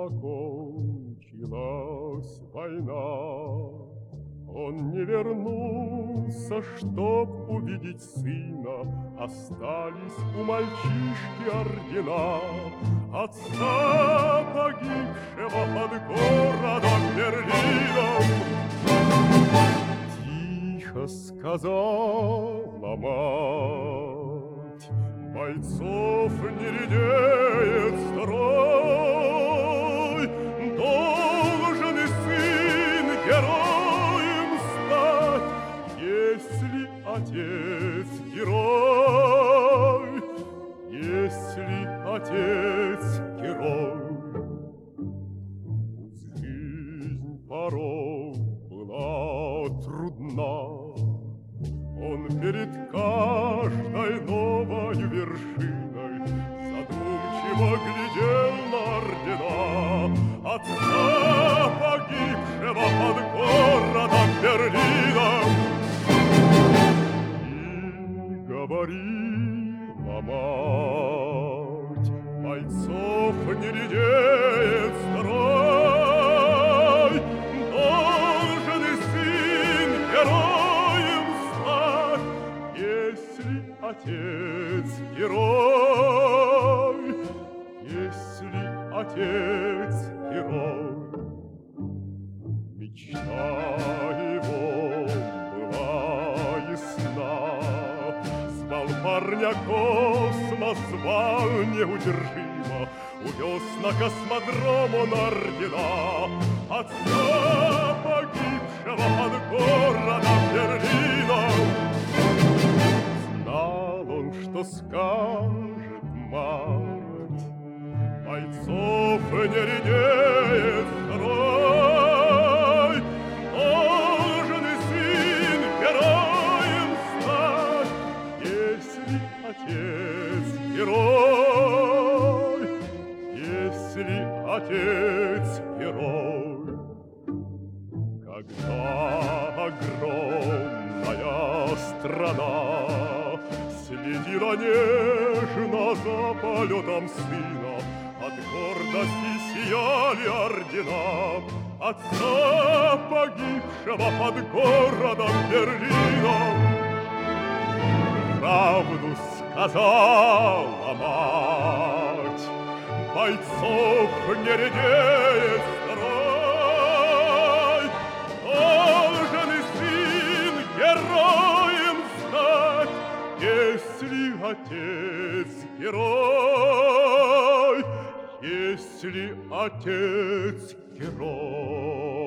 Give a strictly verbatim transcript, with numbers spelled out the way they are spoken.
закончилась война, он не вернулся, чтоб увидеть сына. Остались у мальчишки ордена отца, погибшего под городом Берлином. Тихо сказала мать: бойцов не редеет строй, должен и сын героем стать, если отец герой, если отец герой. Жизнь порой была трудна, он перед каждой новой вершиной задумчиво глядел на ордена отца, погибшего под городом Берлином. И говорила мать: бойцов не редеет строй, должен и сын героем стать, если отец герой, если отец герой. Мечта его была ясна, звал парня космос, звал неудержимо, увез на космодром он ордена отца, погибшего под городом Берлином. Знал он, что скажет мать: бойцов не редеет строй, должен и сын героем стать, если отец герой, если отец герой. Когда огромная страна следила нежно за полетом сына, от гордости сияли ордена отца, погибшего под городом Берлином. Правду сказала мать: бойцов не редеет строй, должен и сын героем стать, если отец герой, если отец герой.